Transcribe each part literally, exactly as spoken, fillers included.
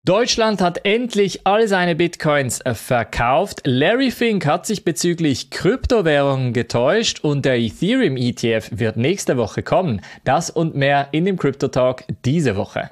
Deutschland hat endlich all seine Bitcoins verkauft. Larry Fink hat sich bezüglich Kryptowährungen getäuscht und der Ethereum E T F wird nächste Woche kommen. Das und mehr in dem Crypto Talk diese Woche.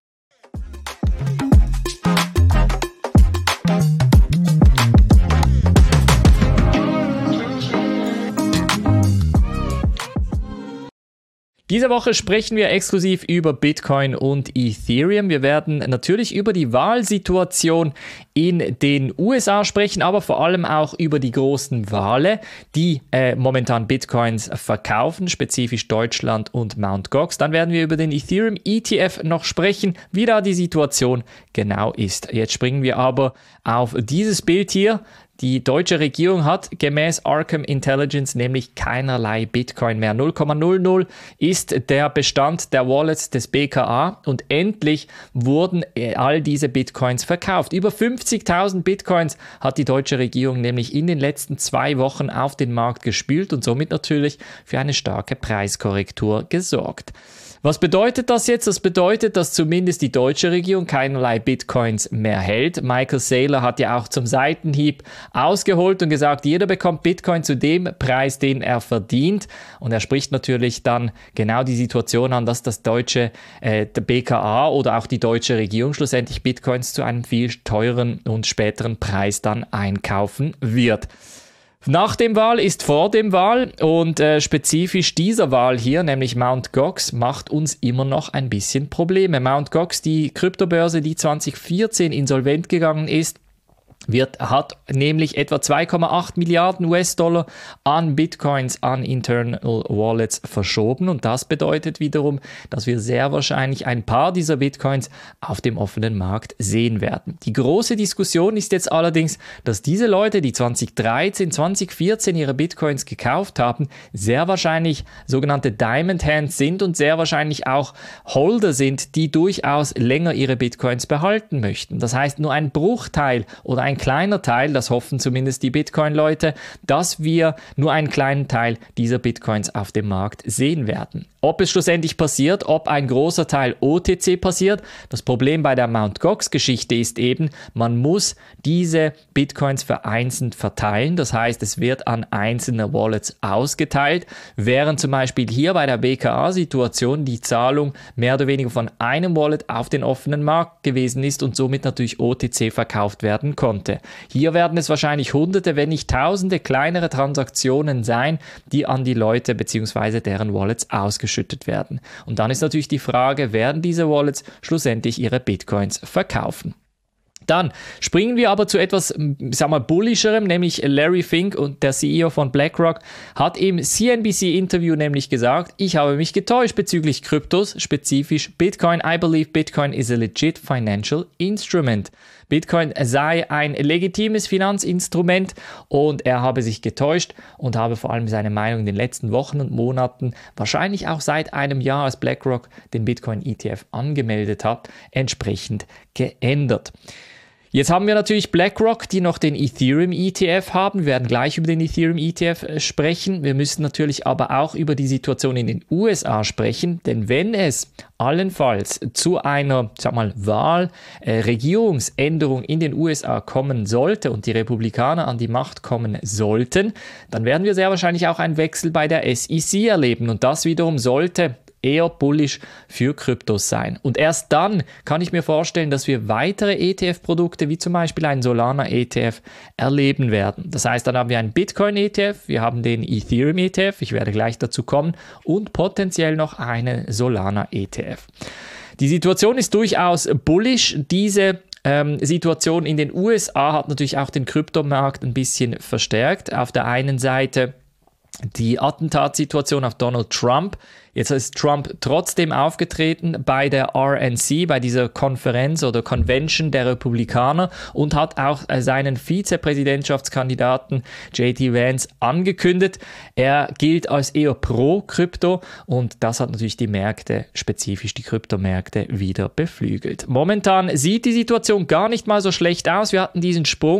Diese Woche sprechen wir exklusiv über Bitcoin und Ethereum. Wir werden natürlich über die Wahlsituation in den U S A sprechen, aber vor allem auch über die großen Wale, die äh, momentan Bitcoins verkaufen, spezifisch Deutschland und Mount Gox. Dann werden wir über den Ethereum E T F noch sprechen, wie da die Situation genau ist. Jetzt springen wir aber auf dieses Bild hier. Die deutsche Regierung hat gemäß Arkham Intelligence nämlich keinerlei Bitcoin mehr. null Komma null null ist der Bestand der Wallets des B K A und endlich wurden all diese Bitcoins verkauft. Über fünfzigtausend Bitcoins hat die deutsche Regierung nämlich in den letzten zwei Wochen auf den Markt gespült und somit natürlich für eine starke Preiskorrektur gesorgt. Was bedeutet das jetzt? Das bedeutet, dass zumindest die deutsche Regierung keinerlei Bitcoins mehr hält. Michael Saylor hat ja auch zum Seitenhieb ausgeholt und gesagt, jeder bekommt Bitcoin zu dem Preis, den er verdient. Und er spricht natürlich dann genau die Situation an, dass das deutsche äh, der B K A oder auch die deutsche Regierung schlussendlich Bitcoins zu einem viel teureren und späteren Preis dann einkaufen wird. Nach dem Wahl ist vor dem Wahl und äh, spezifisch dieser Wahl hier, nämlich Mount Gox, macht uns immer noch ein bisschen Probleme. Mount Gox, die Kryptobörse, die zwanzig vierzehn insolvent gegangen ist, Wird, hat nämlich etwa zwei Komma acht Milliarden U S-Dollar an Bitcoins, an Internal Wallets verschoben und das bedeutet wiederum, dass wir sehr wahrscheinlich ein paar dieser Bitcoins auf dem offenen Markt sehen werden. Die große Diskussion ist jetzt allerdings, dass diese Leute, die zwanzig dreizehn, zwanzig vierzehn ihre Bitcoins gekauft haben, sehr wahrscheinlich sogenannte Diamond Hands sind und sehr wahrscheinlich auch Holder sind, die durchaus länger ihre Bitcoins behalten möchten. Das heißt, nur ein Bruchteil oder ein kleiner Teil, das hoffen zumindest die Bitcoin-Leute, dass wir nur einen kleinen Teil dieser Bitcoins auf dem Markt sehen werden. Ob es schlussendlich passiert, ob ein großer Teil O T C passiert, das Problem bei der Mount Gox-Geschichte ist eben, man muss diese Bitcoins vereinzelt verteilen, das heißt, es wird an einzelne Wallets ausgeteilt, während zum Beispiel hier bei der B K A-Situation die Zahlung mehr oder weniger von einem Wallet auf den offenen Markt gewesen ist und somit natürlich O T C verkauft werden konnte. Hier werden es wahrscheinlich hunderte, wenn nicht tausende kleinere Transaktionen sein, die an die Leute bzw. deren Wallets ausgeschüttet werden. Und dann ist natürlich die Frage, werden diese Wallets schlussendlich ihre Bitcoins verkaufen? Dann springen wir aber zu etwas, sagen wir, bullischerem, nämlich Larry Fink und der C E O von BlackRock hat im C N B C-Interview nämlich gesagt, ich habe mich getäuscht bezüglich Kryptos, spezifisch Bitcoin. I believe Bitcoin is a legit financial instrument. Bitcoin sei ein legitimes Finanzinstrument und er habe sich getäuscht und habe vor allem seine Meinung in den letzten Wochen und Monaten, wahrscheinlich auch seit einem Jahr, als BlackRock den Bitcoin E T F angemeldet hat, entsprechend geändert. Jetzt haben wir natürlich BlackRock, die noch den Ethereum E T F haben. Wir werden gleich über den Ethereum E T F sprechen. Wir müssen natürlich aber auch über die Situation in den U S A sprechen, denn wenn es allenfalls zu einer, sag mal, Wahl, äh, Regierungsänderung in den U S A kommen sollte und die Republikaner an die Macht kommen sollten, dann werden wir sehr wahrscheinlich auch einen Wechsel bei der S E C erleben und das wiederum sollte eher bullish für Kryptos sein. Und erst dann kann ich mir vorstellen, dass wir weitere E T F-Produkte wie zum Beispiel einen Solana E T F erleben werden. Das heißt, dann haben wir einen Bitcoin E T F, wir haben den Ethereum E T F, ich werde gleich dazu kommen, und potenziell noch einen Solana E T F. Die Situation ist durchaus bullish. Diese Ähm, Situation in den U S A hat natürlich auch den Kryptomarkt ein bisschen verstärkt. Auf der einen Seite die Attentatssituation auf Donald Trump. Jetzt ist Trump trotzdem aufgetreten bei der R N C, bei dieser Konferenz oder Convention der Republikaner und hat auch seinen Vizepräsidentschaftskandidaten J D Vance angekündigt. Er gilt als eher pro-Krypto und das hat natürlich die Märkte, spezifisch die Kryptomärkte, wieder beflügelt. Momentan sieht die Situation gar nicht mal so schlecht aus. Wir hatten diesen Sprung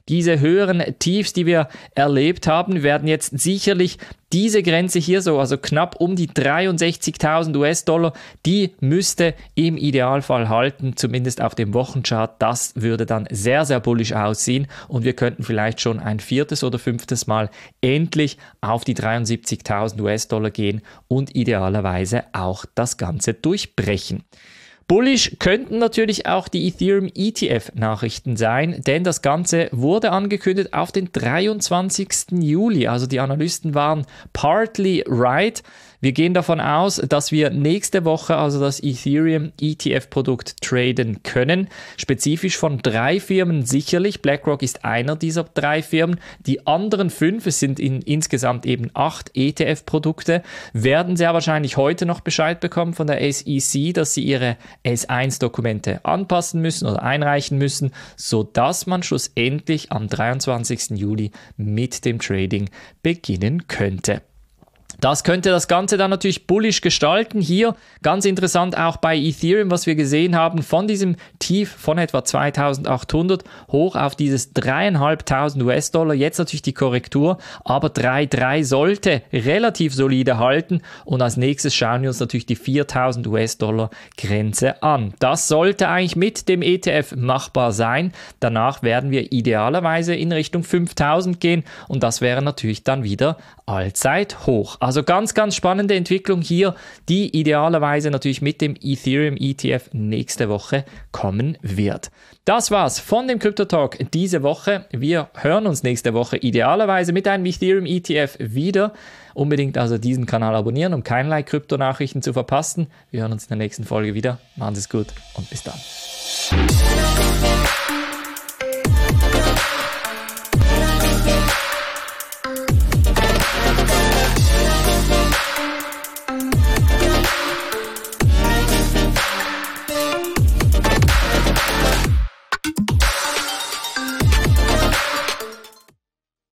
diese höheren Tiefs, die wir erlebt haben. Wir werden jetzt sicherlich diese Grenze hier so, also knapp um die dreiundsechzigtausend US-Dollar, die müsste im Idealfall halten, zumindest auf dem Wochenchart. Das würde dann sehr, sehr bullisch aussehen und wir könnten vielleicht schon ein viertes oder fünftes Mal endlich auf die dreiundsiebzigtausend US-Dollar gehen und idealerweise auch das Ganze durchbrechen. Bullish könnten natürlich auch die Ethereum E T F-Nachrichten sein, denn das Ganze wurde angekündigt auf den dreiundzwanzigsten Juli. Also die Analysten waren partly right. Wir gehen davon aus, dass wir nächste Woche also das Ethereum E T F-Produkt traden können. Spezifisch von drei Firmen sicherlich. BlackRock ist einer dieser drei Firmen. Die anderen fünf, es sind in, insgesamt eben acht E T F-Produkte, werden sehr wahrscheinlich heute noch Bescheid bekommen von der S E C, dass sie ihre S eins Dokumente anpassen müssen oder einreichen müssen, sodass man schlussendlich am dreiundzwanzigsten Juli mit dem Trading beginnen könnte. Das könnte das Ganze dann natürlich bullish gestalten. Hier ganz interessant auch bei Ethereum, was wir gesehen haben, von diesem Tief von etwa zweitausendachthundert hoch auf dieses dreieinhalbtausend US-Dollar. Jetzt natürlich die Korrektur, aber drei Komma drei sollte relativ solide halten. Und als nächstes schauen wir uns natürlich die viertausend US-Dollar Grenze an. Das sollte eigentlich mit dem E T F machbar sein. Danach werden wir idealerweise in Richtung fünftausend gehen und das wäre natürlich dann wieder allzeit hoch. Also ganz, ganz spannende Entwicklung hier, die idealerweise natürlich mit dem Ethereum E T F nächste Woche kommen wird. Das war's von dem Crypto Talk diese Woche. Wir hören uns nächste Woche idealerweise mit einem Ethereum E T F wieder. Unbedingt also diesen Kanal abonnieren, um keinerlei Krypto-Nachrichten zu verpassen. Wir hören uns in der nächsten Folge wieder. Machen Sie es gut und bis dann.